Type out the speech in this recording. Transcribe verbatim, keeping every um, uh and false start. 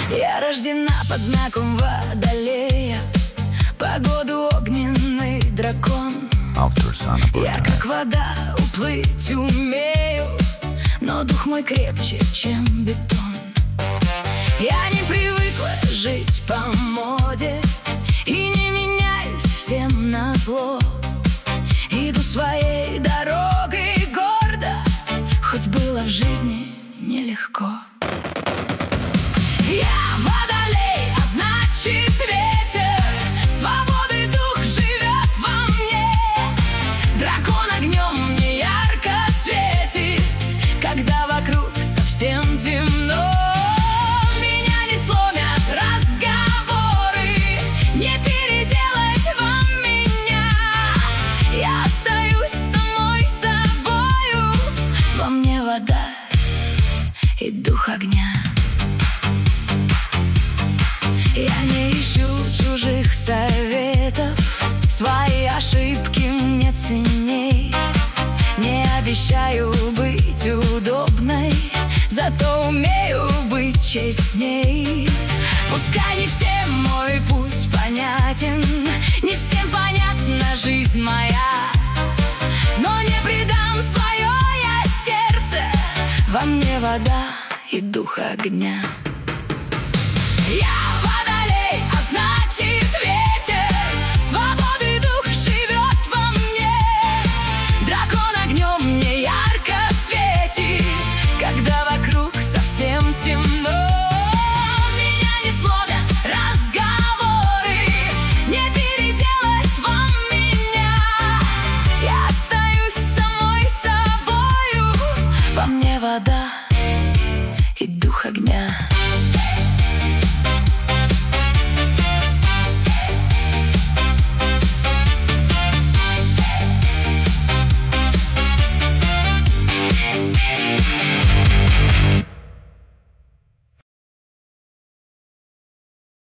Я рождена под знаком Водолея, погоду огненный дракон. Я как вода уплыть умею, но дух мой крепче, чем бетон. Я не привыкла жить по моде и не меняюсь всем назло. Иду своей дорогой гордо, хоть было в жизни нелегко. Я водолей, а значит ветер, свободы дух живет во мне. Дракон огнем мне ярко светит, когда вокруг совсем темно. Меня не сломят разговоры, не переделать вам меня. Я остаюсь самой собою, во мне вода и дух огня. Я не ищу чужих советов, свои ошибки мне ценней. Не обещаю быть удобной, зато умею быть честней. Пускай не всем мой путь понятен, не всем понятна жизнь моя, но не предам свое я сердце, во мне вода и дух огня. Я водолей, а значит ветер, свободы дух живет во мне. Дракон огнем мне ярко светит, когда вокруг совсем темно. Меня не сломят разговоры, не переделать вам меня. Я остаюсь самой собою, во мне вода и дух огня.